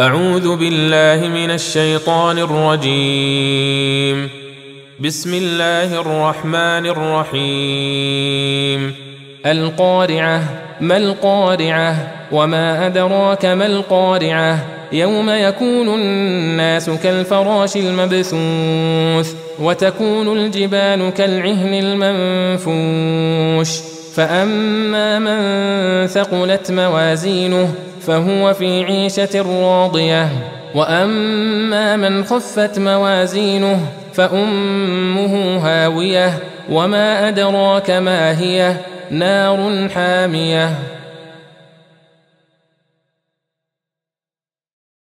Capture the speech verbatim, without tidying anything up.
أعوذ بالله من الشيطان الرجيم. بسم الله الرحمن الرحيم. القارعة. ما القارعة؟ وما أدراك ما القارعة؟ يوم يكون الناس كالفراش المبثوث وتكون الجبال كالعهن المنفوش فأما من ثقلت موازينه فهو في عيشة راضية وأما من خفت موازينه فأمه هاوية وما أدراك ما هي نار حامية.